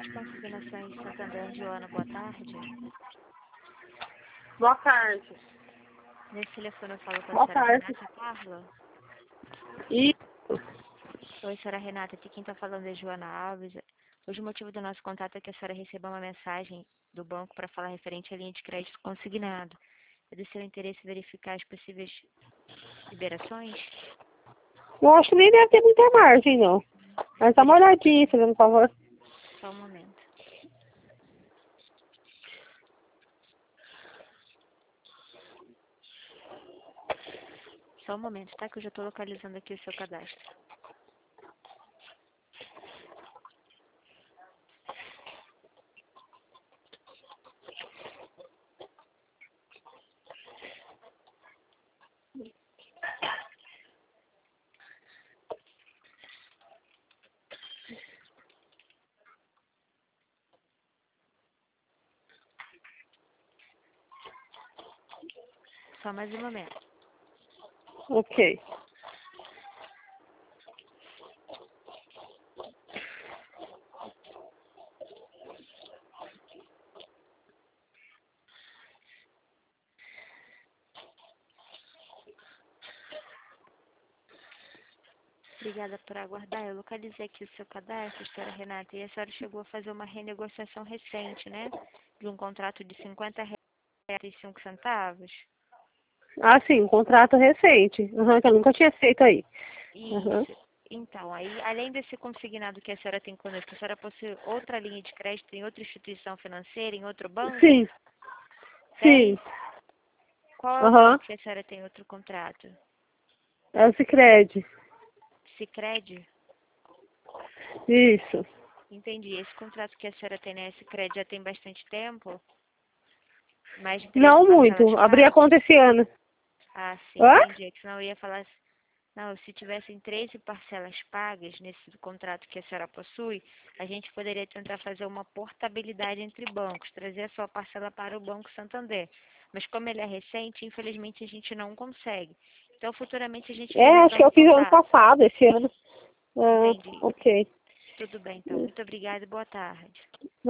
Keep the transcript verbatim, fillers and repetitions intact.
de Consignações Santander, Joana, boa tarde. Boa tarde. Nesse telefone eu falo com a Boa senhora tarde. Renata Carla. E Oi, senhora Renata, aqui quem está falando é Joana Alves. Hoje o motivo do nosso contato é que a senhora recebeu uma mensagem do banco para falar referente à linha de crédito consignado. É do seu interesse verificar as possíveis liberações? eu acho que nem deve ter muita margem, não. Mas dá uma olhadinha, fazendo um favor. Só um momento. Só um momento, tá? Que eu já estou localizando aqui o seu cadastro. Só mais um momento. Ok. Obrigada por aguardar. Eu localizei aqui o seu cadastro, senhora Renata, e a senhora chegou a fazer uma renegociação recente, né? De um contrato de cinquenta reais e cinco centavos. Ah, sim, um contrato recente. Uhum, que eu nunca tinha feito aí. Uhum. Isso. Então, aí, além desse consignado que a senhora tem conosco, a senhora possui outra linha de crédito em outra instituição financeira, em outro banco? Sim, Tem? sim. Qual é o Aham. banco que a senhora tem outro contrato? É o Sicredi. Sicredi? Isso. Entendi. Esse contrato que a senhora tem na Sicredi já tem bastante tempo? Mais de treze Não parcelas muito. Abri a pagas? conta esse ano. Ah, sim, Hã? entendi. É que senão eu ia falar... Não, se tivessem treze parcelas pagas nesse contrato que a senhora possui, a gente poderia tentar fazer uma portabilidade entre bancos, trazer a sua parcela para o Banco Santander. Mas como ele é recente, infelizmente a gente não consegue. Então, futuramente a gente É, pode acho entrar que em eu fiz ano contato. passado, esse ano. Ah, Entendi. ok. Tudo bem, então. Muito obrigada e boa tarde.